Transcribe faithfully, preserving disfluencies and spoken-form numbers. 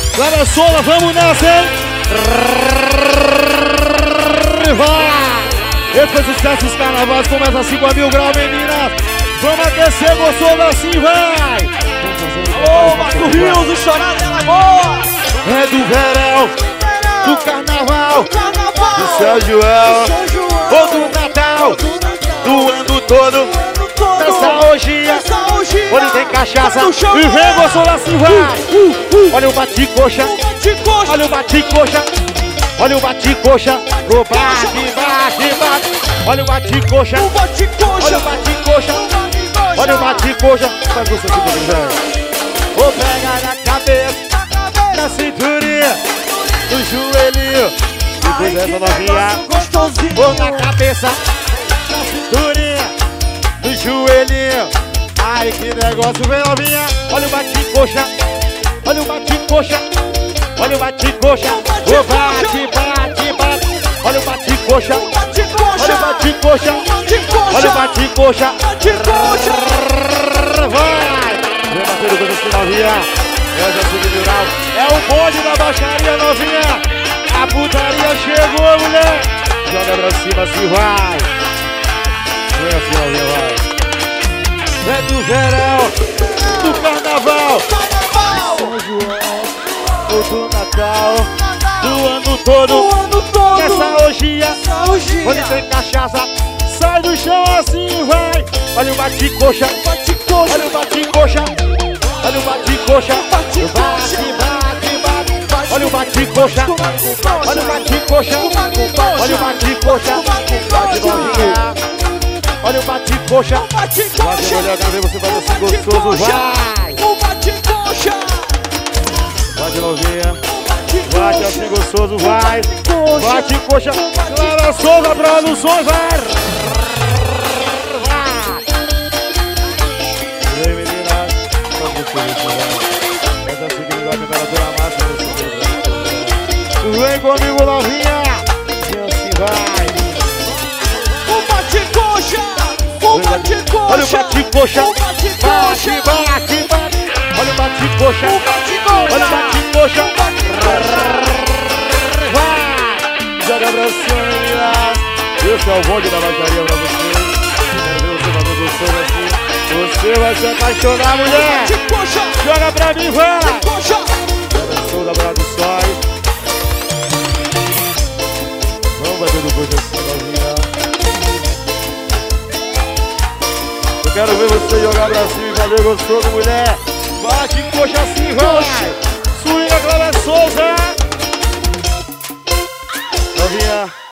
Clara Sola, vamos nessa, hein? Vai! Esse foi sucesso dos carnavais, começa assim com a Mil Grau, meninas. Vamos aquecer, gostoso assim, vai! Ô, Marco Rios, o chorar da Lagoa! É do verão, do carnaval, do São João, ou do Natal, do ano todo, dessa orgia, onde tem cachaça, e vem gostoso assim, vai! Olha o bate-coxa, olha o bate-coxa, olha o bate-coxa, o bate, bate, bate, olha o bate-coxa, olha o bate-coxa, olha o bate-coxa, faz você aqui também, velho. Vou pegar na cabeça, na cinturinha, no joelhinho, depois essa novinha, vou na cabeça, na cinturinha, no joelhinho, ai que negócio, vem novinha, olha o bate-coxa, olha o bate-coxa, olha o bate-coxa, o bate, bate, bate, olha o bate-coxa, olha o bate-coxa, olha o bate-coxa, vai! Vem batendo com esse novinha, é o Jural, é o bonde da baixaria novinha, a putaria chegou, mulher, joga pra cima assim, vai, vem assim novinha, vai, é do verão, do carnaval, São João, ou do Natal, do ano todo, nessa orgia, onde tem cachaça, sai do chão assim, vai, olha o bate-coxa, olha o bate-coxa, olha o bate-coxa, bate, bate, bate, olha o bate-coxa, olha o bate-coxa, olha o bate-coxa, bate novinha, olha o bate-coxa, bate olhar pra ver você faz assim gostoso, vai, bate novinha, bate assim gostoso, vai, bate-coxa, Clara Souza Produções, vai. Vem comigo, novinha, e assim vai. O bate-coxa, o bate-coxa, olha o bate-coxa, bate, bate, bate, olha o bate-coxa, olha o bate-coxa, vai, joga pra cima, meninas. Esse é o bonde da baixaria pra você. Quero ver você fazer gostoso assim. Você vai se apaixonar, mulher. Joga pra mim, vai. Sou da Produções. Vamos bater no coisa assim, novinha. Eu quero ver você jogar pra cima e fazer gostoso, mulher. Bate coxa assim, vai. Swinga Clara Souza. Novinha.